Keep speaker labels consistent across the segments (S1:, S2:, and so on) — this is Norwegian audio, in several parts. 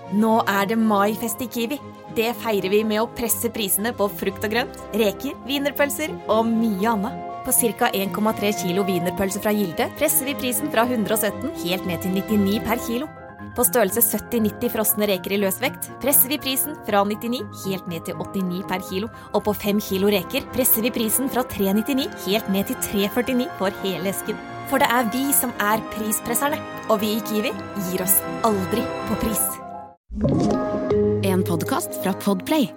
S1: Nå det maifest I Kiwi. Det feirer vi med å presse prisene på frukt og grønt, reker, wienerpølser og mye annet. På cirka 1,3 kilo wienerpølser fra Gilde presser vi prisen fra 117 helt ned til 99 per kilo. På størrelse 70-90 frosne reker I løsvekt presser vi prisen fra 99 helt ned til 89 per kilo. Og på 5 kilo reker presser vi prisen fra 399 helt ned til 349 for hele esken. For det vi som prispresserne, og vi I Kiwi gir oss aldri på pris.
S2: En podcast fra Podplay.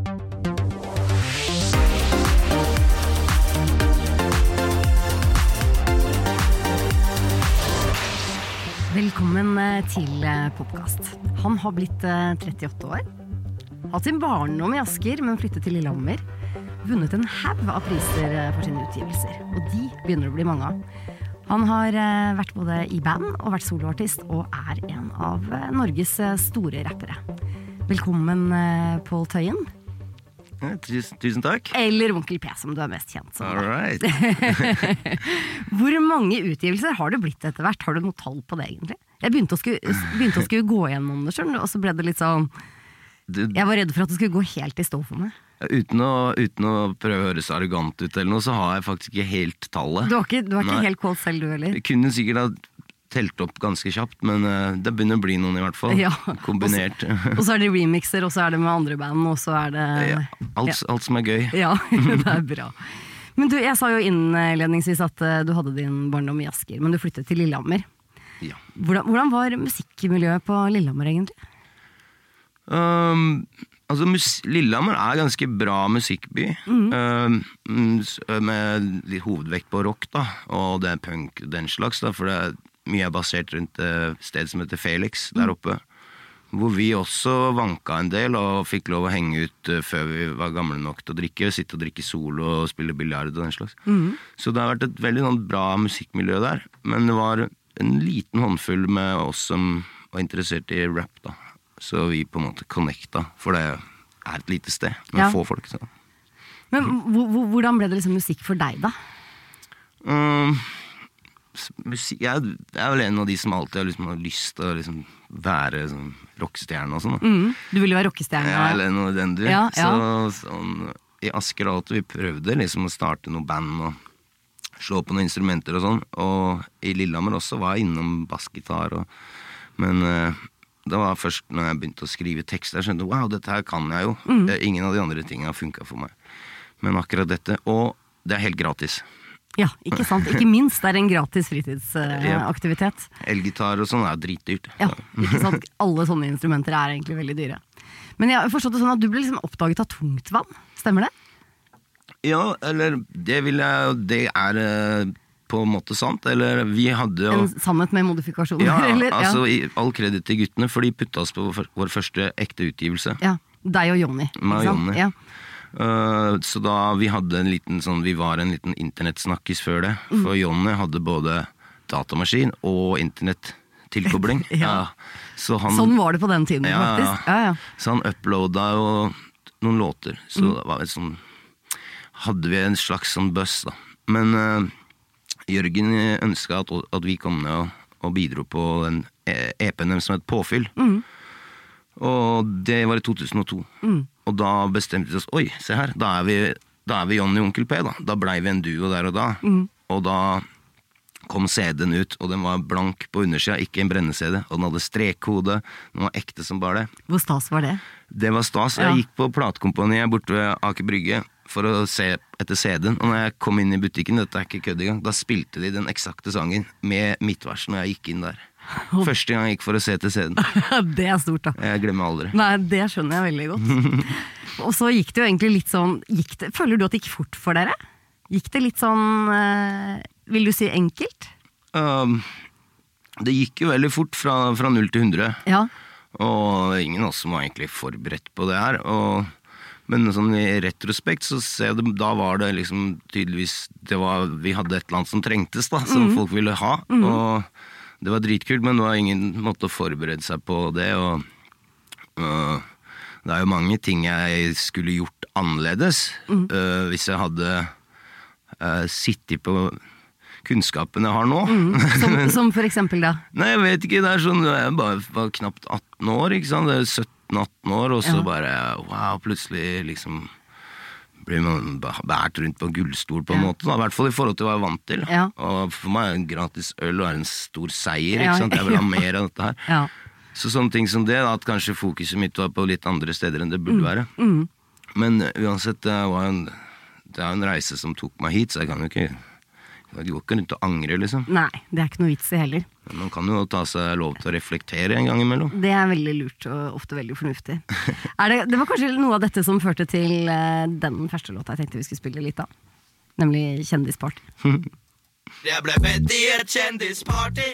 S3: Velkommen til podcast. Han har blitt 38 år. Hatt sin barndom I Asker, men flyttet til Lillehammer. Vunnet en haug av priser for sine utgivelser, og de begynner å bli mange av. Han har vært både I band og vært soloartist, og en av Norges store rappere. Velkommen, Paul Tøyen.
S4: Tusen takk.
S3: Eller Onkel P, som du mest kjent som.
S4: All right.
S3: Hvor mange utgivelser har det blitt etter hvert? Har du noe tall på det, egentlig? Jeg begynte å skulle gå gjennom det selv, og så ble det litt sånn... Jeg var redd for at det skulle gå helt I stå for meg.
S4: Uten å prøve å høres arrogant ut eller noe, så har jeg faktisk ikke helt tallet.
S3: Du har ikke helt kålt selv, du heller?
S4: Jeg kunne sikkert ha telt opp ganske kjapt, men det begynner å bli noen I hvert fall. Ja. Kombinert.
S3: Og så det remixer, og så det med andre band, og så det...
S4: Ja, alt som gøy.
S3: Ja, det bra. Men du, jeg sa jo innledningsvis at du hadde din barndom I Asker, men du flyttet til Lillehammer.
S4: Ja.
S3: Hvordan var musikkmiljøet på Lillehammer egentlig?
S4: Lillehammer ganske bra musikkby med litt hovedvekt på rock da, og det punk den slags da, for det mye basert rundt et sted som heter Felix der oppe, hvor vi også vanka en del og fikk lov å henge ut før vi var gamle nok til å drikke, sitte og drikke solo og spille biljard og den slags. Så det har vært et veldig bra musikkmiljø der, men det var en liten håndfull med oss som var interessert I rap da. Så vi på en måte connecta, for det et lite sted med få folk. Så.
S3: Men hvordan ble det liksom musikk for deg da?
S4: Jeg vel en av de som alltid har lyst til å liksom være sånn rockestjerne og sånn.
S3: Du ville jo være rockestjerne.
S4: Ja, eller noe den du.
S3: Ja.
S4: Sånn, I Asker og alt, vi prøvde liksom å starte noe band og slå på noen instrumenter og sånn. Og I Lillehammer også var jeg innom bassgitar. Men... det var først når jeg begynte å skrive tekster, jeg skjønte, wow, dette her kan jeg jo. Ingen av de andre tingene har funket for meg. Men akkurat dette, og det helt gratis.
S3: Ja, ikke sant? Ikke minst en gratis fritidsaktivitet.
S4: Elgitar og sånn dritdyrt.
S3: Ja, ikke sant? Alle sånne instrumenter egentlig veldig dyre. Men jeg har forstått det sånn at du ble liksom oppdaget av tungtvann. Stemmer det?
S4: Ja, eller det vil jeg, det på en måte sant, eller vi hadde jo...
S3: En sannhet med modifikasjoner,
S4: ja,
S3: eller? Ja,
S4: altså all kreditt til guttene, for de puttet oss på vår første ekte utgivelse.
S3: Ja, deg og Jonny.
S4: Meg og Jonny.
S3: Ja.
S4: Så da vi hadde en liten sånn, vi var en liten internettsnakkis før det, for Jonny hadde både datamaskin og internettilkobling.
S3: Ja.
S4: Så
S3: sånn var det på den tiden, faktisk. Ja.
S4: Så han uploadet jo noen låter, så det var sånn, hadde vi en slags sånn buzz da. Men... Jørgen ønsket at vi kom ned og bidro på den EP-en som het Påfyll. Og det var I 2002. Og da bestemte vi oss, oi, se her, da vi Jonny og Onkel P da. Da ble vi en duo der og da. Og da kom CD-en ut, og den var blank på undersida, ikke en brenne-CD. Og den hadde strekkode, den var ekte som bare det.
S3: Hvor stas var det?
S4: Det var stas. Jeg gikk på platekompaniet borte ved Aker Brygge, for å se etter CD-en, og når jeg kom inn I butikken, dette ikke kødd I gang, da spilte de den eksakte sangen med midtversen når jeg gikk inn der. Første gang jeg gikk for å se etter CD-en.
S3: Det stort da.
S4: Jeg glemmer aldri.
S3: Nei, det skjønner jeg veldig godt. Og så gikk det jo egentlig litt sånn, føler du at det gikk fort for dere? Gikk det litt sånn, vil du si enkelt?
S4: Det gikk jo veldig fort fra 0 til 100.
S3: Ja.
S4: Og ingen av oss var egentlig forberedt på det her, men sånn I retrospekt så ser jeg det, da var det liksom tydeligvis, vi hadde et eller annet som trengtes da, som folk ville ha, og det var dritkult, men det var ingen måte å forberede seg på det, og det jo mange ting jeg skulle gjort annerledes, hvis jeg hadde sittet på kunnskapen jeg har nå.
S3: Som for eksempel da?
S4: Nei, jeg vet ikke, det sånn, jeg bare var knapt 18 år, ikke sant? Det 17-18 år, og så bare, wow, plutselig liksom blir man bært rundt på gullstol på en måte, da. I hvert fall i forhold til hva jeg var vant til. Og for meg en gratis øl er en stor seier, ikke sant? Jeg vil ha mer av dette her. Så sånne ting som det, at kanskje fokuset mitt var på litt andre steder enn det burde være. Men uansett, det er en reise som tok meg hit, så jeg kan jo ikke... Det går ikke rundt å angre, liksom.
S3: Nei, det er ikke noe vits i heller.
S4: Man kan jo ta seg lov til å reflektere en gang imellom.
S3: Det er veldig lurt og ofte veldig fornuftig. Det var kanskje noe av dette som førte til den første låta jeg tenkte vi skulle spille litt av. Nemlig Kjendisparty.
S5: Jeg ble bedt i et kjendisparty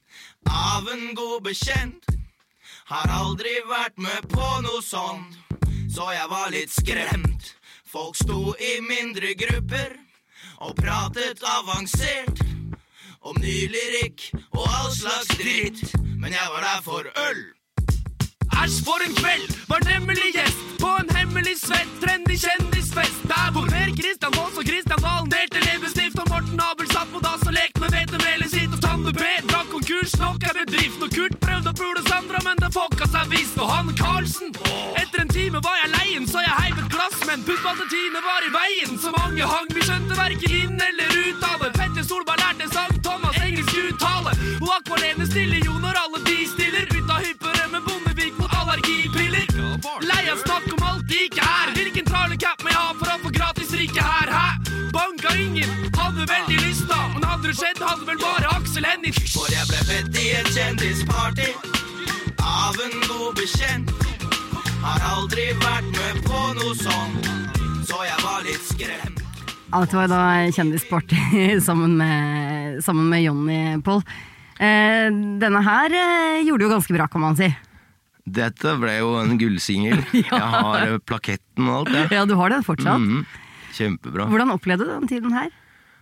S5: av en god bekjent. Har aldri vært med på noe sånt, så jeg var litt skremt. Folk sto i mindre grupper og pratet avansert om ny lyrikk og all slags dritt, men jeg var der for øl. Æsj for en kveld, var nemlig gjest på en hemmelig svett, trendy kjendisfest, der hvor Per Kristian Foss og Kristian Valen delte leppestift, og Morten Abel satt på dass og lekte med hvetemelet sitt, og Tande P drakk konkurs, nok er bedrift, og Kurt prøvde å pule Sandra, men det fokka seg visst, og Hanne Karlsen, etter en time var jeg leien, så jeg heiv et glass, men puttbalte Tine var i veien, så mange hang, vi skjønte hverken inn eller ut av det. Petter Solberg lærte sang, Thomas engelsk uttale, og Akvalene stille jo når alle de stiller, bytta hyppere med Bondevik mot allergipiller. Leia snakk om alt de ikke er, hvilken trallecap må jeg ha for å få gratis rike her, hæ? Banka ingen, hadde veldig lyst da, men hadde det skjedd, hadde vel bare Aksel Hennie. For jeg ble bedt i et kjendisparty av en god bekjent, har aldri vært med på noe sånt, så jeg var litt skremt.
S3: Dette var da Kjendisparty sammen med Johnny Paul. Denne her gjorde jo ganske bra, kan man si.
S4: Dette ble jo en gullsingel. Jeg har plaketten og alt det.
S3: Ja, du har den fortsatt.
S4: Kjempebra.
S3: Hvordan opplevde du den tiden her?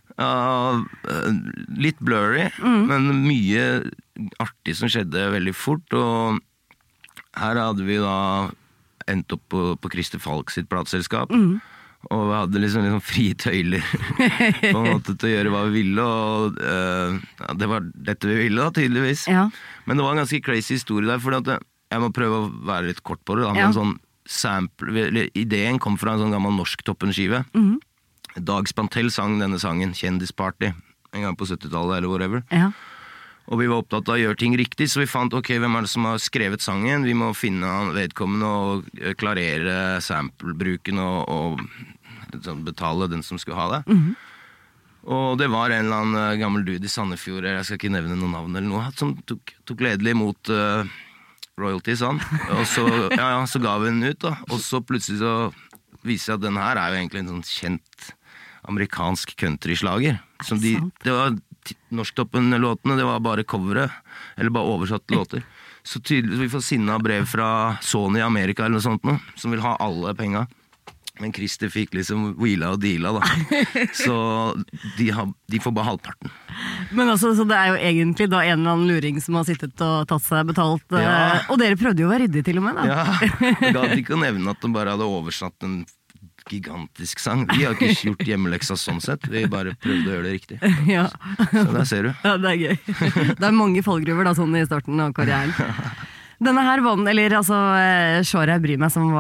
S4: Litt blurry, men mye artig som skjedde veldig fort, og her hadde vi da endt opp på Christer Falk sitt plateselskap, og vi hadde liksom frie tøyler på en måte til å gjøre hva vi ville, og det var dette vi ville da, tydeligvis. Men det var en ganske crazy historie der, for jeg må prøve å være litt kort på det da, men sånn sample, ideen kom fra en sånn gammel norsk toppenskive. Dag Spantell sang denne sangen, Kjendisparty, en gang på 70-tallet eller whatever. Og vi var opptatt av å gjøre ting riktig, så vi fant, ok, hvem er det som har skrevet sangen? Vi må finne vedkommende og klarere samplebruken og betale den som skulle ha det. Og det var en eller annen gammel dude i Sandefjord, jeg skal ikke nevne noen navn eller noe, som tok gledelig imot royalties, han. Og så, så ga vi den ut da, og så plutselig så viser jeg at den her er jo egentlig en sånn kjent amerikansk countryslager. Det var norsktoppen-låtene, det var bare coveret, eller bare oversatte låter. Så tydeligvis vi får sinna brev fra Sony i Amerika eller noe sånt nå, som vil ha alle penga. Men Christer fikk liksom wheela og deala da. Så de får bare halvparten.
S3: Men altså, så det er jo egentlig da en eller annen luring som har sittet og tatt seg betalt. Og dere prøvde jo å være ryddig til og med da.
S4: Ja, jeg gadd ikke å nevne at de bare hadde oversatt en gigantisk sang. Vi har ikke gjort hjemmeleksa sånn sett. Vi bare prøvde å gjøre det riktig. Så der ser du. Ja, det er gøy. Det er mange fallgruver da, sånn i starten av karrieren. Denne her vann, eller altså Sjåre bryr meg, som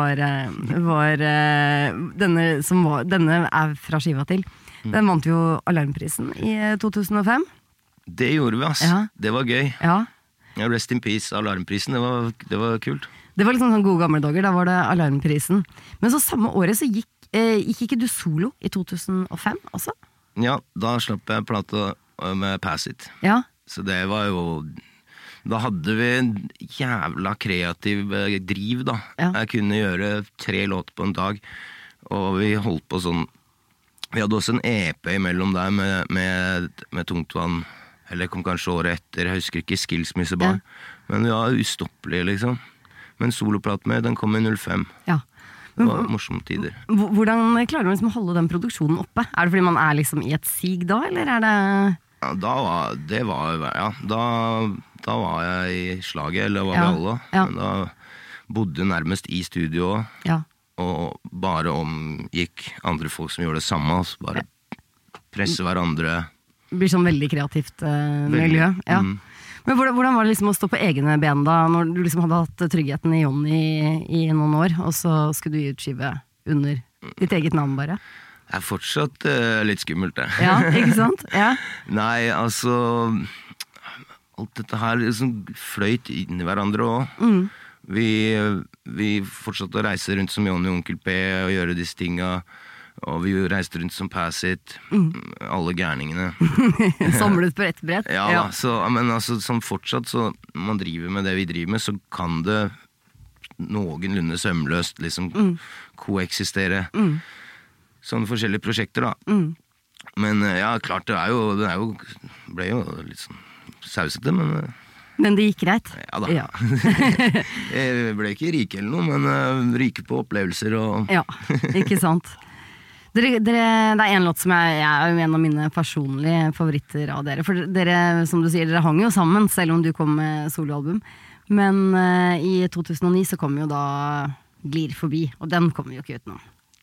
S4: denne er fra skiva til. Den vant jo Alarmprisen i 2005. Det gjorde vi, ass. Det var gøy. Rest in peace, Alarmprisen, det var kult. Det var liksom sånn gode gamle dager, da var det Alarmprisen. Men så samme året så gikk ikke du solo i 2005 også? Ja, da slapp jeg plate med Pass It. Så det var jo... Da hadde vi en jævla kreativ driv da. Jeg kunne gjøre 3 låter på en dag, og vi holdt på sånn... Vi hadde også en EP imellom der med Tungtvann, eller kom kanskje året etter, jeg husker ikke, Skilsmissebar. Men vi var ustoppelige liksom. Men soloplaten med, den kom i 05. Det var morsomme tider. Hvordan klarer man liksom å holde den produksjonen oppe? Er det fordi man er liksom i et sig da, eller er det... Da var jeg i slaget, eller var vi alle. Men da bodde jeg nærmest i studio, og bare omgikk andre folk som gjorde det samme, bare presse hverandre.
S3: blir sånn veldig kreativt miljø. Ja. Men hvordan var det liksom å stå på egne ben da, når du liksom hadde hatt tryggheten i Johnny i noen år, og så skulle du gi ut skive under ditt eget navn bare?
S4: Det fortsatt litt skummelt det.
S3: Ja, ikke sant? Ja.
S4: Nei, altså alt dette her liksom fløyt inn i hverandre også. Vi fortsatte å reise rundt som Johnny og Onkel P og gjøre disse tinga. Og vi reiste rundt som Passit, alle gærningene.
S3: Samlet på ett brett.
S4: Ja. Så, men altså, som fortsatt, så man driver med det vi driver med, så kan det noenlunde sømløst liksom koeksistere. Sånne forskjellige prosjekter da. Men ja, klart, ble jo litt sånn sausete,
S3: men det gikk greit?
S4: Ja da. Ja. Jeg ble ikke rike eller noe, men rike på opplevelser og...
S3: Ja, ikke sant. Det er en låt som jeg er jo en av mine personlige favoritter av dere. For dere, som du sier, dere hang jo sammen, selv om du kom med soloalbum. Men i 2009 så kom jo da Glir forbi, og den kom jo ikke ut nå.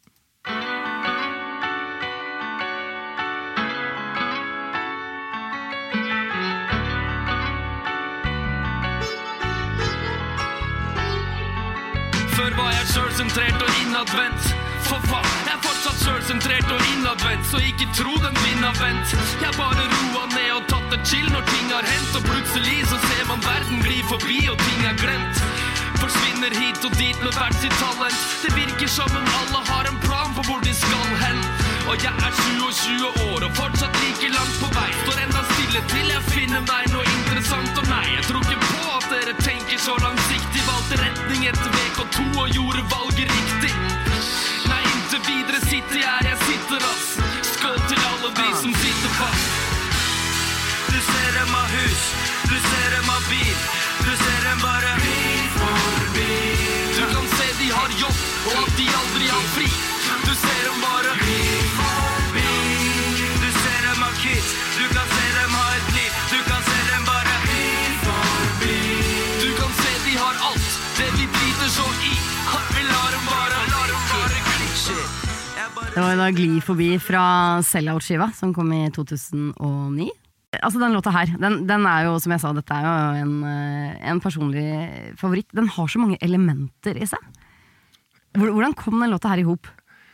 S6: Før var jeg selvsentrert og innadvendt. For faen, jeg er fortsatt selvsentrert og innadvendt, så ikke tro den vinner vent. Jeg bare roa ned og tatt det chill når ting har hendt, og plutselig så ser man verden gli forbi og ting er glemt. Forsvinner hit og dit med hvert sitt talent. Det virker som om alle har en plan for hvor de skal hen. Og jeg er 27 år og fortsatt like langt på vei. Står enda stille til jeg finner meg noe interessant. Og nei, jeg tror ikke på at dere tenker så langsiktig. Valgte retning etter VK2 og gjorde valget riktig. Nei, inntil videre sitter jeg sitter ass. Skål til alle de som sitter fast. Du ser dem av hus, du ser dem av bil, du ser dem bare bil for bil. Du kan se de har jobb, og at de aldri har fri. Du ser dem bare bil for bil. Du ser dem av kids, du kan se dem ha et liv. Du kan se dem bare bil for bil. Du kan se de har alt, det vi driter så i. Vi lar dem bare glitche.
S3: Det var da Gli forbi fra Sellout-skiva, som kom i 2009. Altså den låta her, den er jo, som jeg sa, dette er jo en personlig favoritt. Den har så mange elementer i seg. Hvordan kom den låta her ihop?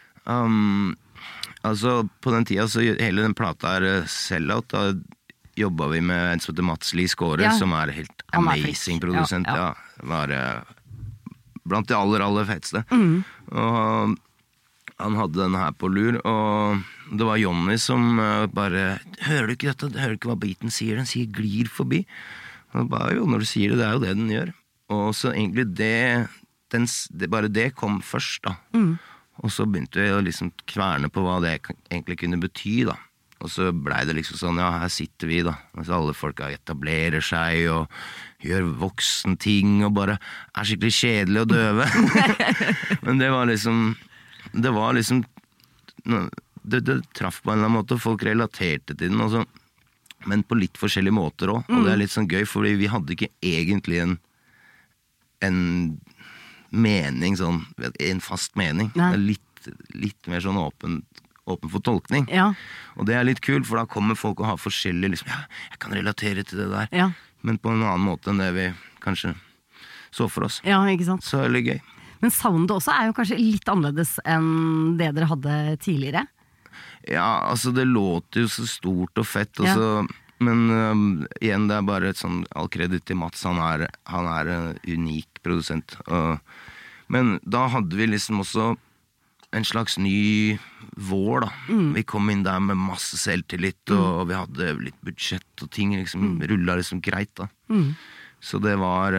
S4: Altså, på den tida, så hele den plata er Sellout, da jobbet vi med en som heter Mats Lee Skåre, som er helt amazing produsent. Ja. Var blant de aller feteste. Og han hadde denne her på lur, og det var Johnny som bare, hører du ikke dette? Hører du ikke hva beaten sier? Den sier glir forbi. Og bare, jo, når du sier det, det er jo det den gjør. Og så egentlig bare det kom først da. Og så begynte vi å liksom kverne på hva det egentlig kunne bety da. Og så ble det liksom sånn, ja, her sitter vi da. Altså, alle folk etablerer seg og gjør voksen ting og bare er skikkelig kjedelig og døve. Men det var liksom det traff på en eller annen måte, folk relaterte til den også, men på litt forskjellige måter også, og det er litt sånn gøy, fordi vi hadde ikke egentlig en mening, sånn, en fast mening. Det er litt mer sånn åpen for tolkning. Ja. Og det er litt kult, for da kommer folk og har forskjellige, liksom, ja, jeg kan relatere til det der, men på en annen måte enn det vi kanskje så for oss.
S3: Ja, ikke sant?
S4: Så er det gøy.
S3: Men soundet også er jo kanskje litt annerledes enn det dere hadde tidligere?
S4: Ja, altså det låter jo så stort og fett, og så, men igjen, det er bare et sånn all kreditt til Mats, han er en unik produsent. Men da hadde vi liksom også en slags ny vår da. Vi kom inn der med masse selvtillit, og vi hadde litt budsjett og ting liksom rullet liksom greit da. Så det var,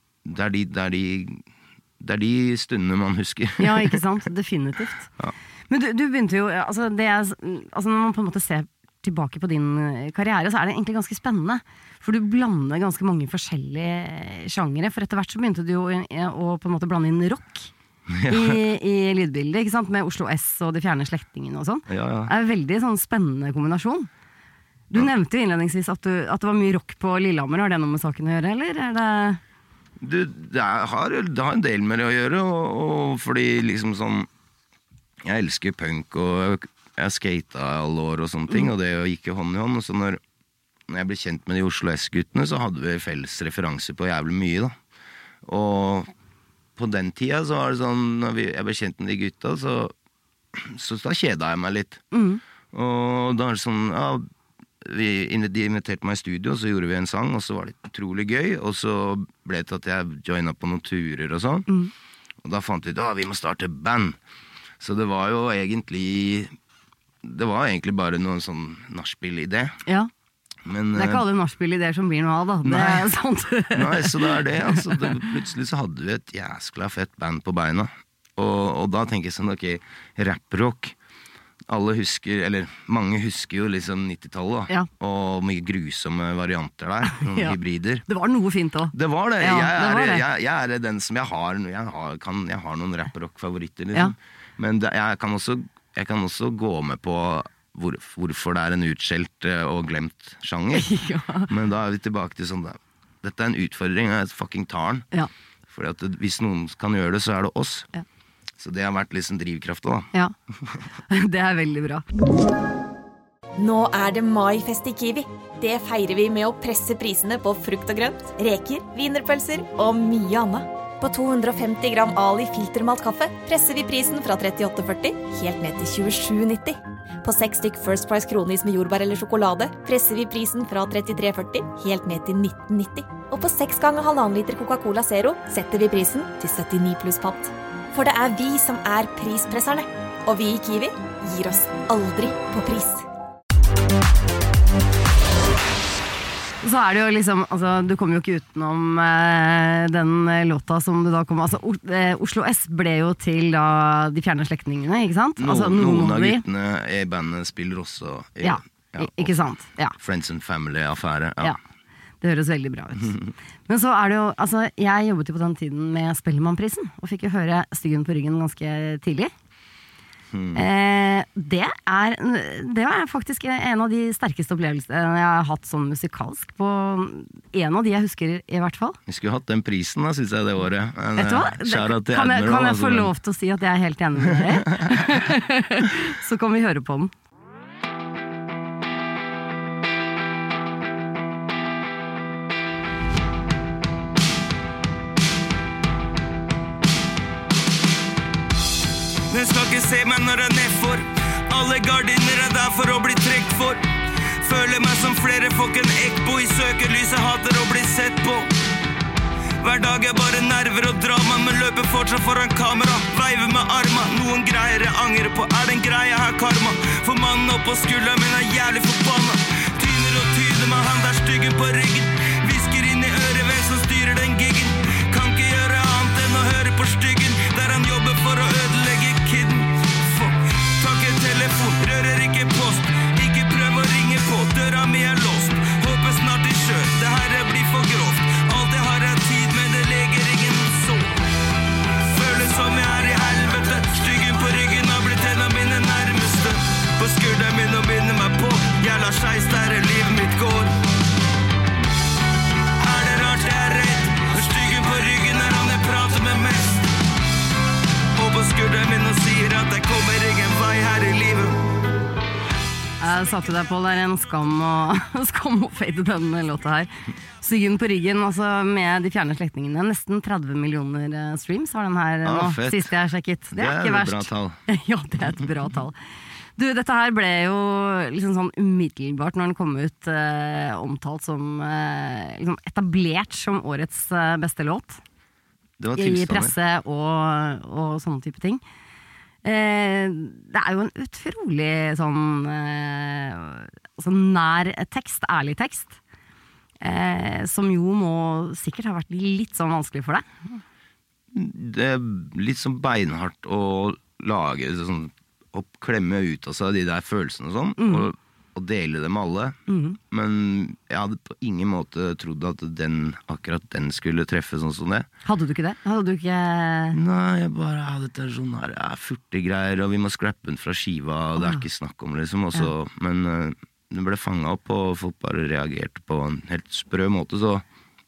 S4: det er de stundene man husker.
S3: Ja, ikke sant? Definitivt. Ja. Men du begynte jo, altså når man på en måte ser tilbake på din karriere, så er det egentlig ganske spennende. For du blander ganske mange forskjellige sjangere, for etter hvert så begynte du jo å på en måte blande inn rock i lydbildet, ikke sant? Med Oslo S og De fjerne slektningene og sånn. Det er en veldig sånn spennende kombinasjon. Du nevnte jo innledningsvis at det var mye rock på Lillehammer. Har det noe med saken å gjøre, eller er det...
S4: Det har en del med det å gjøre, og fordi liksom sånn, jeg elsker punk, og jeg skatet alle år og sånne ting, og det gikk jo hånd i hånd. Og så når jeg ble kjent med de Oslo S-guttene, så hadde vi felles referanser på jævlig mye, da. Og på den tida så var det sånn, når jeg ble kjent med de gutta, så da kjeda jeg meg litt. Og da er det sånn, ja, de inviterte meg i studio, så gjorde vi en sang, og så var det utrolig gøy, og så ble det til at jeg joinet på noen turer og sånn. Og da fant vi ut, vi må starte band. Så det var jo egentlig bare noen sånn nachspiel-idé.
S3: Ja.
S4: Men,
S3: det ikke alle nachspiel-ideer som blir noe av, da. Det er sant.
S4: Nei, så det det. Altså, plutselig så hadde vi et jæskla fett band på beina. Og da tenker jeg sånn, ok, rap-rock. Alle husker, eller mange husker jo liksom 90-tallet, da. Og mye grusomme varianter der, noen hybrider.
S3: Det var noe fint også.
S4: Det var det. Jeg den som jeg har noen rap-rock-favoritter, liksom. Men jeg kan også gå med på hvorfor det en utskjelt og glemt sjanger. Men da vi tilbake til sånn, dette en utfordring, jeg fucking tar den. Fordi at hvis noen kan gjøre det, så det oss. Så det har vært liksom drivkraftet, da.
S3: Ja, det veldig bra.
S1: Nå det maifest i Kiwi. Det feirer vi med å presse prisene på frukt og grønt, reker, wienerpølser og mye annet. På 250 gram Ali filtermalt kaffe presser vi prisen fra 38,40 helt ned til 27,90. På 6 stykk First Price kronis med jordbær eller sjokolade presser vi prisen fra 33,40 helt ned til 19,90. Og på 6 ganger 1,5 liter Coca-Cola Zero setter vi prisen til 79 pluss pant. For det vi som prispresserne, og vi i Kiwi gir oss aldri på pris.
S3: Så det jo liksom, altså, du kom jo ikke utenom den låta som du da kom, altså Oslo S ble jo til da De fjerne slektningene, ikke sant?
S4: Noen av guttene i bandet spiller også
S3: ikke sant? Ja.
S4: Friends and Family-affære,
S3: Det høres veldig bra ut. Men så det jo, altså jeg jobbet jo på den tiden med Spellemannprisen, og fikk jo høre Styggen på ryggen ganske tidlig. Det var faktisk en av de sterkeste opplevelsene jeg har hatt sånn musikalsk, på en av de jeg husker i hvert fall.
S4: Vi skulle hatt den prisen da, synes jeg det året.
S3: Vet du hva? Kan jeg få lov til å si at jeg helt enig med dere? Så kan vi høre på den.
S5: Den skal ikke se meg når jeg nedfor. Alle gardiner der for å bli trekt for. Føler meg som flere folk en ekbo. I søkelyset hater å bli sett på. Hver dag bare nerver og drama, men løper fortsatt foran kamera. Veiver med arma, noen greier jeg angrer på. Det en greie her karma? For mannen opp på skulderen min jævlig forbanna. Tyner og tyner med han der styggen på ryggen. Visker inn i øret hvem som styrer den giggen. Kan ikke gjøre annet enn å høre på styggen, der han jobber for å ødelegge kidden. Fuck, takk telefon, rører ikke post. Ikke prøv å ringe på, døra mi låst. Håper snart I sjø, det her blir for grovt. Alltid har jeg tid, men det leger ingen så. Føles som jeg I helvete. Styggen på ryggen har blitt en av mine nærmeste. På skulderen min og binder meg på. Jævla skeis der livet mitt går. Det rart jeg redd? Styggen på ryggen han jeg prater med mest. Og på skulderen min og sier at jeg kommer ingen vei her I livet.
S3: Jeg sa til deg på, det en skam å fade denne låta her. Styggen på ryggen, altså med De fjerne slektningene. Nesten 30 millioner streams har den her nå, sist jeg sjekket. Det ikke verst.
S4: Det et bra tall.
S3: Ja, det et bra tall. Du, dette her ble jo liksom sånn umiddelbart når den kom ut omtalt som liksom etablert som årets beste låt.
S4: Det var
S3: I presse og sånne type ting. Det jo en utrolig sånn nær tekst, ærlig tekst, som jo må sikkert ha vært litt sånn vanskelig for deg.
S4: Det litt sånn beinhardt å lage sånn, å klemme ut av seg de der følelsene og sånn, og dele dem alle. Men jeg hadde på ingen måte trodd at akkurat den skulle treffe sånn som det.
S3: Hadde du ikke det?
S4: Nei, jeg bare hadde det sånn her, furtig greier, og vi må scrappe den fra skiva, og det ikke snakk om liksom også. Men det ble fanget opp, og folk bare reagerte på en helt sprø måte, så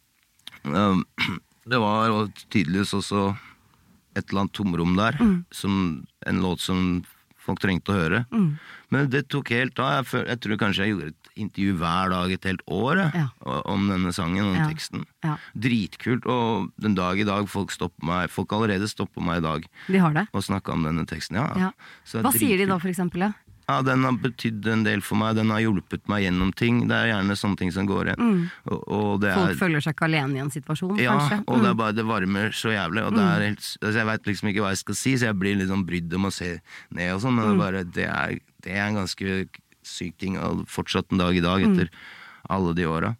S4: det var tydeligvis også et eller annet tomrom der, som en låt som folk trengte å høre. Men det tok helt av. Jeg tror kanskje jeg gjorde et intervju hver dag et helt år om denne sangen og den teksten. Dritkult, og den dag i dag folk allerede stopper meg i dag
S3: De har det?
S4: og snakker om denne teksten. Så
S3: Hva sier de da, for eksempel?
S4: Den har betydd en del for meg, den har hjulpet meg gjennom ting. Det gjerne sånne ting som går igjen. Og
S3: folk føler seg ikke alene i en situasjon, kanskje?
S4: Ja, og det varmer så jævlig, og jeg vet liksom ikke hva jeg skal si, så jeg blir litt sånn brydd om å se ned og sånn, men det er en ganske syk ting, og fortsatt en dag i dag etter alle de åra.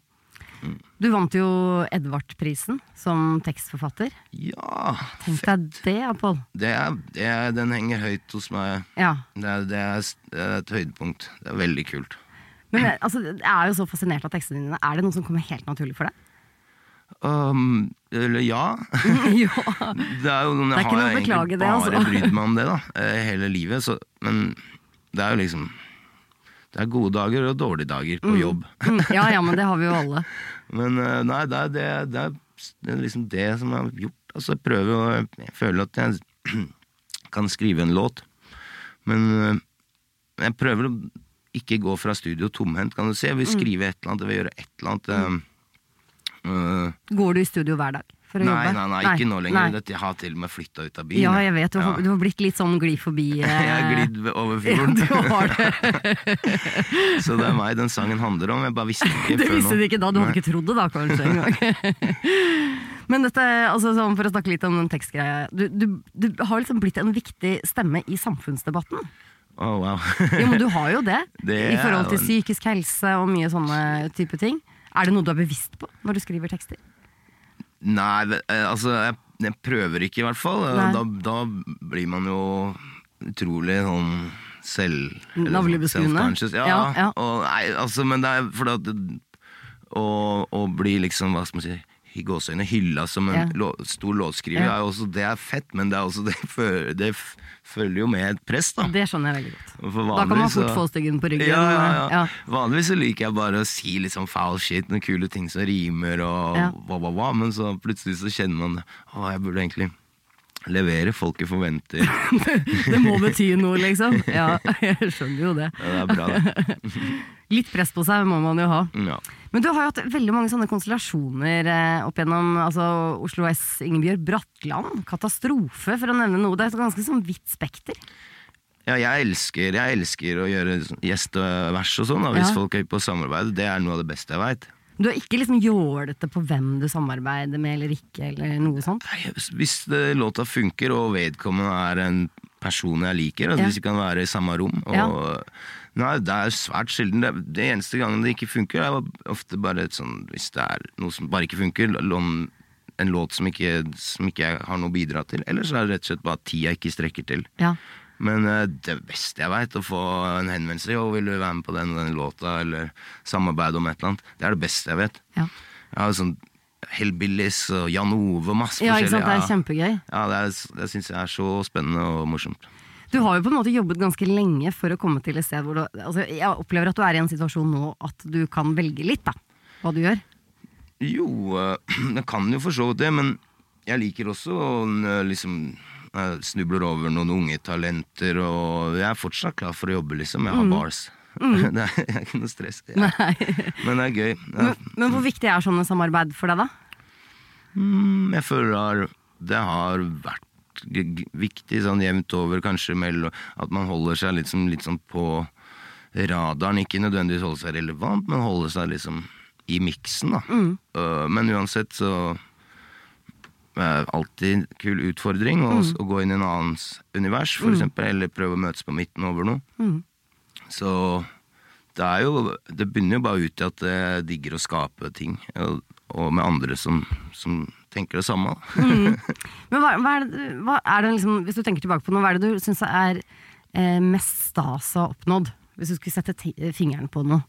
S3: Du vant jo Edvard-prisen som tekstforfatter.
S4: Ja.
S3: Tenk deg det, Pål.
S4: Den henger høyt hos meg.
S3: Ja.
S4: Det er et høydepunkt. Det er veldig kult.
S3: Men altså, jeg er jo så fascinert av tekstene dine. Er det noe som kommer helt naturlig for deg?
S4: Eller ja.
S3: Jo.
S4: Det er jo
S3: Det er ikke noe å beklage det, altså.
S4: Bare brydd meg om det da, hele livet. Men det er jo liksom, det er gode dager og dårlige dager på jobb.
S3: Ja, men det har vi jo alle.
S4: Men nei, det er liksom det som jeg har gjort. Altså, jeg føler at jeg kan skrive en låt, men jeg prøver å ikke gå fra studio tomhendt, kan du se. Jeg vil skrive et eller annet, jeg vil gjøre et eller annet.
S3: Går du i studio hver dag for å jobbe?
S4: Nei, ikke nå lenger. Jeg har til og med flyttet ut av byen.
S3: Ja, jeg vet, du har blitt litt sånn glid forbi.
S4: Jeg har glidd over fjorden.
S3: Ja, du har det.
S4: Så det er meg den sangen handler om. Jeg bare visste ikke
S3: Du
S4: før nå.
S3: visste det ikke da, du hadde ikke trodd det da, kanskje en gang. Men dette, altså sånn for å snakke litt om den tekstgreia, du har liksom blitt en viktig stemme i samfunnsdebatten.
S4: Wow.
S3: Jo, men du har jo det i forhold til psykisk helse og mye sånne type ting. Er det noe du er bevisst på når du skriver tekster? Nei,
S4: altså jeg prøver ikke i hvert fall. Da blir man jo utrolig sånn
S3: navlebeskuende.
S4: Ja. Og, nei, altså, men det er fordi at å bli liksom, hva skal man si, i gåsøyne hylla som en stor låtskriver, det er fett, men det er også det følger jo med et press da.
S3: Det skjønner jeg veldig godt. Da kan man fort få styggen på ryggen.
S4: Ja. Vanligvis så liker jeg bare å si litt sånn foul shit, noen kule ting som rimer og men så plutselig så kjenner man jeg burde egentlig levere, folket forventer.
S3: Det må bety noe, liksom. Ja, jeg skjønner jo det.
S4: Ja, det er bra det.
S3: Litt press på seg må man jo ha.
S4: Ja.
S3: Men du har jo hatt veldig mange sånne konstellasjoner opp gjennom Oslo S, Ingebjørg Bratland, Katastrofe, for å nevne noe. Det er et ganske sånn vidt spekter.
S4: Ja, jeg elsker å gjøre gjestvers og sånn, hvis folk er på samarbeid. Det er noe av det beste jeg vet.
S3: Du har ikke liksom jålete på hvem du samarbeider med eller ikke, eller noe sånt?
S4: Hvis låta funker, og vedkommende er en person jeg liker, altså hvis vi kan være i samme rom, nei, det er svært sjelden. Det eneste gangen det ikke funker, er ofte bare sånn, hvis det er noe som bare ikke funker, en låt som ikke jeg har noe bidra til, eller så er det rett og slett bare tid jeg ikke strekker til. Ja. Men det beste jeg vet, å få en henvendelse, vil du være med på den låta, eller samarbeide om et eller annet, det er det beste jeg vet. Ja. Jeg har sånn Hellbillies og Jan Ove, masse forskjellig.
S3: Ja, ikke sant, det er kjempegøy.
S4: Ja, det synes jeg er så spennende og morsomt.
S3: Du har jo på en måte jobbet ganske lenge for å komme til et sted hvor jeg opplever at du er i en situasjon nå at du kan velge litt da, hva du gjør.
S4: Jo, jeg kan jo for så vidt det, men jeg liker også liksom, jeg snubler over noen unge talenter, og jeg er fortsatt klar for å jobbe liksom, jeg har bars. Det er ikke noe stress. Men det er gøy.
S3: Men hvor viktig er sånne samarbeid for deg da?
S4: Jeg føler det har vært viktig, sånn jevnt over, kanskje at man holder seg litt sånn på radaren, ikke nødvendigvis holde seg relevant, men holde seg liksom i miksen da. Men uansett så er det alltid kul utfordring å gå inn i en annens univers, for eksempel, eller prøve å møtes på midten over noe. Så det begynner jo bare ut til at jeg digger å skape ting, og med andre som tenker det samme.
S3: Men hva er det liksom, hvis du tenker tilbake på noe, hva er det du synes er mest stas å ha oppnådd, hvis du skulle sette fingeren på noe?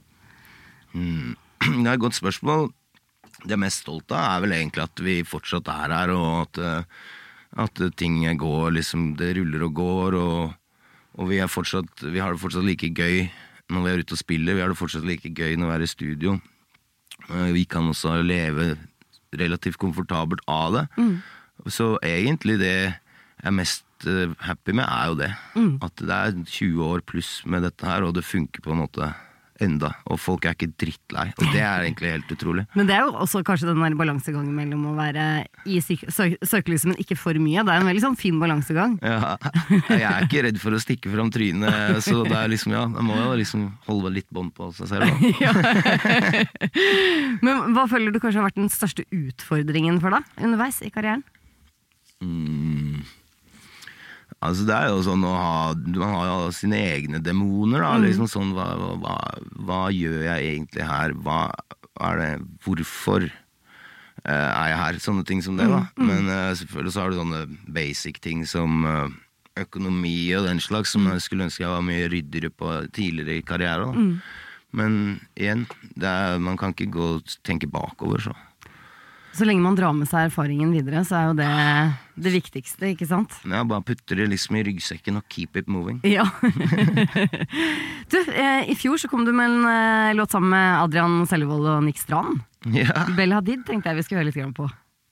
S4: Det er et godt spørsmål. Det mest stolt av er vel egentlig at vi fortsatt er her, og at ting går, liksom, det ruller og går, og vi har det fortsatt like gøy når vi er ute og spiller, vi har det fortsatt like gøy når vi er i studio. Vi kan også leve relativt komfortabelt av det. Så egentlig det jeg er mest mest happy med jo det. At det 20 år pluss med dette her, og det funker på en måte enda, og folk ikke drittlei, og det egentlig helt utrolig.
S3: Men det jo også kanskje den der balansegangen mellom å være i søkelyset, men ikke for mye. Det en veldig sånn fin balansegang.
S4: Ja, jeg ikke redd for å stikke fram trynet, så det liksom, ja, da må jeg liksom holde litt bånd på seg selv.
S3: Ja. Men hva føler du kanskje har vært den største utfordringen for deg underveis i karrieren?
S4: Altså det jo sånn man har jo sine egne demoner da, liksom sånn, hva gjør jeg egentlig her, hva det, hvorfor jeg her, sånne ting som det da, men selvfølgelig så har du sånne basic ting som økonomi og den slags, som jeg skulle ønske jeg var mye ryddigere på tidligere i karriere da. Men igjen, man kan ikke gå og tenke bakover så.
S3: Så lenge man drar med seg erfaringen videre, så jo det viktigste, ikke sant?
S4: Ja, bare putter det liksom i ryggsekken og keep it moving.
S3: Ja. Du, i fjor så kom du med en låt sammen med Adrian Sellevold og Nick Strand.
S4: Ja.
S3: Bella Hadid tenkte jeg vi skulle høre litt grann på.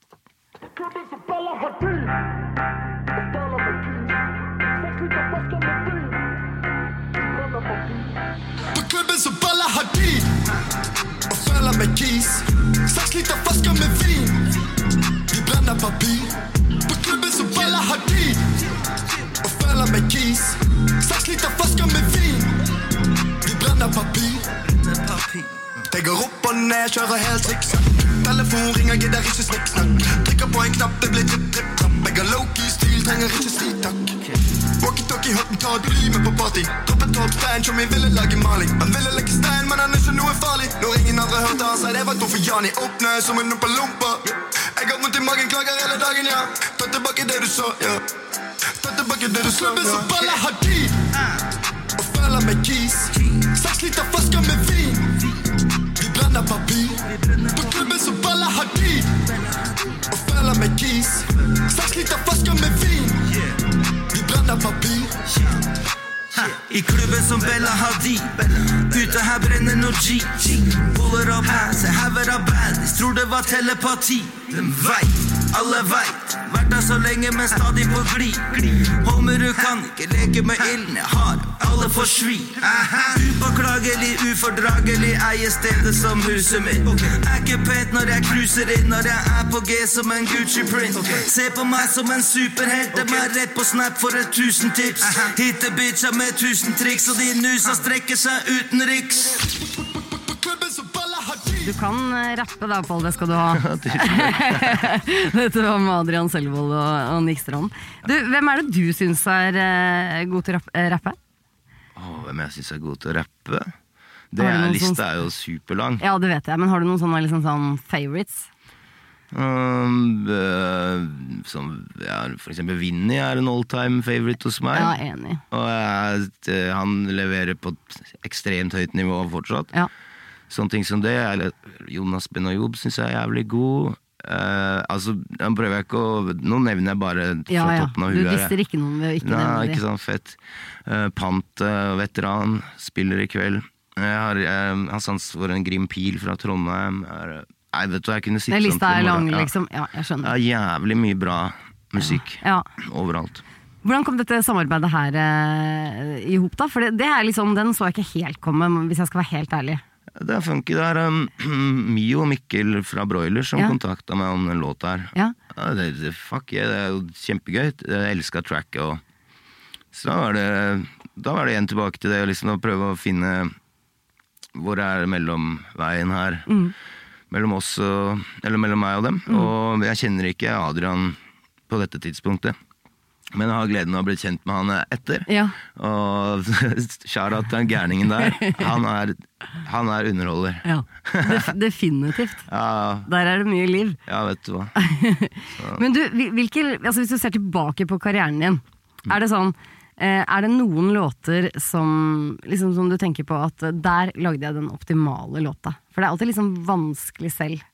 S7: På klubben så Bella Hadid og følger med keys. 6 liter flasker med vin. Vi brenner papir. På klubben så Bella Hadid og følger med keys. 6 liter flasker med vin. Vi brenner papir. Jeg går opp og ned, kjører helt zigzag. Telefon ringer, gidder ikke snikksnakk. Trykker på en knapp, det blir tripp-tripp-trapp. Jeg har low-key stil, trenger ikke sti takk. Walkie-talkie, hatten, ta et bli med på party. Droppet top fan, som jeg ville lage maling. Han ville leke stein, men han ikke noe farlig. Når ingen andre hørte han seg, det var tom for Jani. Åpne som en lumpa. Jeg har vondt i magen, klager hele dagen, ja. Ta tilbake det du sa, ja. Ta tilbake det du sa, ja. Så Bella Hadid og følger med keys. 6 liter flasker med vin. Vi brenner papir. På klubben så Bella Hadid og følger med keys. 6 liter flasker med vin. Vi brenner papir.
S5: I klubben som Bella Hadid. Ute her brenner noe G. Puller opp her, se hever av bandis. Tror det var telepati. Den veit, alle veit. Vært der så lenge, men stadig på glid. Homer, du kan ikke leke med ilden. Jeg har alle for svi. Upåklagelig, ufordragelig. Eier stedet som huset mitt. Ikke pent når jeg cruiser inn. Når jeg på G som en Gucci print. Se på meg som en superhelt. Det meg rett på snap for 1000 tips. Hitte bitcha med 1000 triks. Og de nusa strekker seg uten riks.
S3: Du kan rappe da, Paul, det skal du ha. Dette var med Adrian Sellevold og Nick Strand. Du, hvem det du synes god til å rappe?
S4: Hvem jeg synes god til å rappe? Lista jo superlang.
S3: Ja, det vet jeg, men har du noen sånne liksom, sånn favorites?
S4: For eksempel Vinny en all-time favorite hos meg.
S3: Ja, enig.
S4: Og han leverer på et ekstremt høyt nivå fortsatt.
S3: Ja.
S4: Sånne ting som det, eller Jonas Benayoub synes jeg jævlig god. Altså, han prøver ikke å... Nå nevner jeg bare fra toppen av huet.
S3: Du visste ikke noen ved å ikke nevne
S4: det. Nei, ikke sånn fett. Pant, veteran, spiller i kveld. Jeg har sans for en Grim Pil fra Trondheim. Nei, vet du, jeg kunne sitte sånn.
S3: Lista lang, liksom. Ja, jeg skjønner.
S4: Ja, jævlig mye bra musikk.
S3: Ja.
S4: Overalt.
S3: Hvordan kom dette samarbeidet her i hop da? For det liksom, den så jeg ikke helt komme, hvis jeg skal være helt ærlig.
S4: Det er funky, det Mio og Mikkel fra Broiler som kontaktet meg om den låta her.
S3: Ja.
S4: Fuck yeah, det jo kjempegøy. Jeg elsket tracket. Så da var det igjen tilbake til det, liksom, å prøve å finne hvor mellomveien her. Mellom oss, eller mellom meg og dem. Og jeg kjenner ikke Adrian på dette tidspunktet. Men jeg har gleden av å bli kjent med han etter.
S3: Ja.
S4: Og shout-out til gærningen der. Han underholder.
S3: Ja, definitivt.
S4: Ja.
S3: Der det mye liv.
S4: Ja, vet du hva.
S3: Men du, hvis du ser tilbake på karrieren din, det sånn, det noen låter som du tenker på at der lagde jeg den optimale låta? For det alltid liksom vanskelig selv.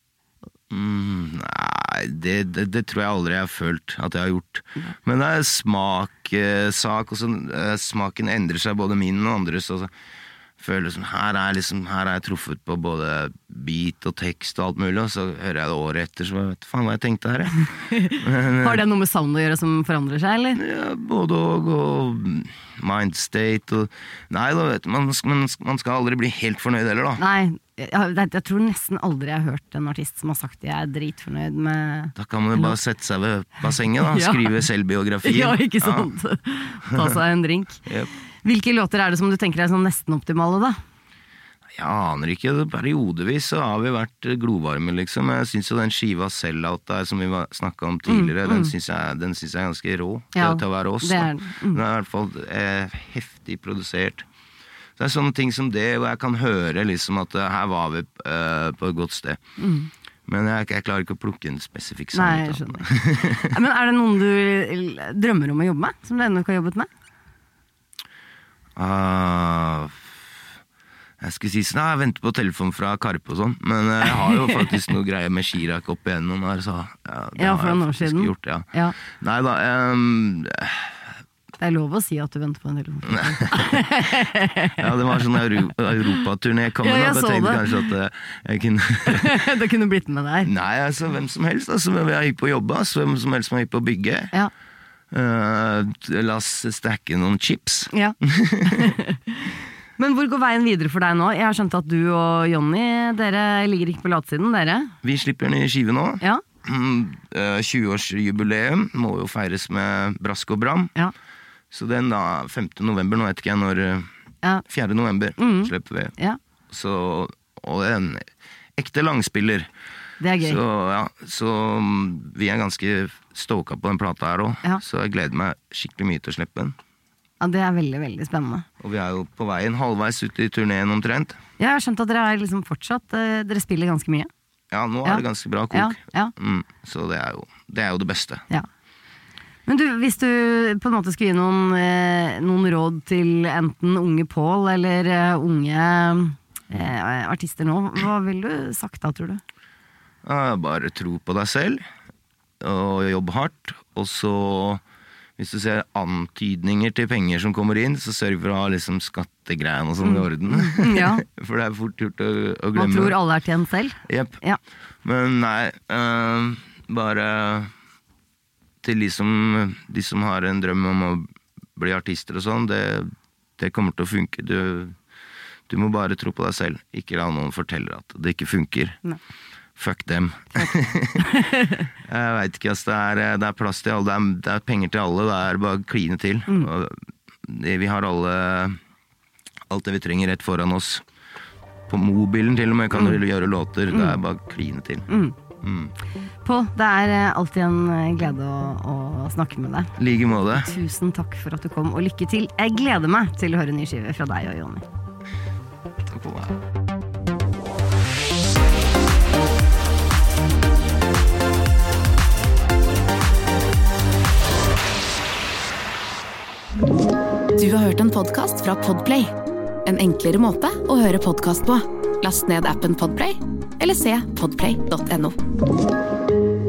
S4: Nei, det tror jeg aldri jeg har følt at jeg har gjort. Men det smaksak og sånn. Smaken endrer seg, både min og andres. føler som her er jeg truffet på både beat og tekst og alt mulig, og så hører jeg det året etter, så vet faen hva jeg tenkte her. Men,
S3: har det noe med sound å gjøre som forandrer seg, eller?
S4: Ja, både og mindstate og... Nei, da vet man skal aldri bli helt fornøyd heller, da.
S3: Nei, jeg tror nesten aldri jeg har hørt en artist som har sagt jeg er dritfornøyd med...
S4: Da kan man jo bare sette seg ved bassenget da,
S3: Ja.
S4: skrive selvbiografier.
S3: Ja, ikke sant? Ta seg en drink.
S4: Yep.
S3: Hvilke låter er det som du tenker er sånn nesten optimale da?
S4: Jeg aner ikke, periodevis så har vi vært glovarme liksom. Jeg synes jo den skiva Sellout der som vi snakket om tidligere, den synes jeg er ganske rå til å være oss.
S3: Det
S4: da.
S3: er den.
S4: Den er i hvert fall heftig produsert. Det er sånne ting som det, hvor jeg kan høre liksom at her var vi på et godt sted. Men jeg klarer ikke å plukke en spesifikk sang.
S3: Nei, jeg skjønner. Men er det noen du drømmer om å jobbe med, som du ennå ikke har jobbet med?
S4: Jeg skulle si sånn, jeg venter på telefon fra Karpe og sånn, men jeg har jo faktisk noe greier med Chirac opp igjennom her, så det
S3: for noen år siden.
S4: Gjort, ja. Nei da,
S3: det er lov å si at du venter på en telefon.
S4: ja, det var sånn Europaturné kom
S3: Ja, jeg
S4: opp,
S3: så
S4: tenkte
S3: det.
S4: kanskje at jeg kunne...
S3: Det kunne blitt med der.
S4: Nei, altså, hvem som helst, altså, vi er hypp på å jobbe, altså, hvem som helst som er hypp på å bygge.
S3: Ja.
S4: La oss stakke noen chips.
S3: Ja. Men hvor går veien videre for deg nå? Jeg har skjønt at du og Jonny, dere ligger ikke på latsiden, dere?
S4: Vi slipper ny skive nå.
S3: Ja.
S4: 20-årsjubileum må jo feires med brask og bram.
S3: Ja.
S4: Så den da, 5. november, nå vet ikke jeg når, 4. november slipper vi.
S3: Ja.
S4: Så, og en ekte langspiller.
S3: Det er gøy.
S4: Så vi er ganske stoka på den plata her også.
S3: Ja.
S4: Så jeg gleder meg skikkelig mye til å slippe den.
S3: Ja, det er veldig, veldig spennende.
S4: Og vi er jo på veien halvveis ut i turneen omtrent.
S3: Jeg har skjønt at dere er liksom fortsatt, dere spiller ganske mye.
S4: Ja, nå er det ganske bra kok.
S3: Ja.
S4: Så det er jo det beste.
S3: Ja. Men du, hvis du på en måte skulle gi noen råd til enten unge Paul eller unge artister nå, hva vil du sagt da, tror du?
S4: Bare tro på deg selv, og jobbe hardt, og så hvis du ser antydninger til penger som kommer inn, så sørg for å ha liksom skattegreiene og sånn i orden.
S3: Ja.
S4: For det er fort gjort å glemme.
S3: Man tror alle er tjent selv.
S4: Jep.
S3: Ja.
S4: Men nei, bare til de som har en drøm om å bli artister og sånn, det kommer til å funke. Du må bare tro på deg selv. Ikke la noen fortelle at det ikke funker. Nei. Fuck dem. Jeg vet ikke, det er plass til alle, det er penger til alle, det er bare kline til. Vi har alt det vi trenger rett foran oss. På mobilen til og med kan du gjøre låter, det er bare kline til.
S3: Paul, det er alltid en glede å snakke med deg.
S4: Like måte.
S3: Tusen takk for at du kom, og lykke til. Jeg gleder meg til å høre ny skive fra deg og Jonny.
S4: Takk for meg.
S2: Du har hørt en podcast fra Podplay. En enklere måte å høre podcast på. Last ned appen Podplay, eller se podplay.no.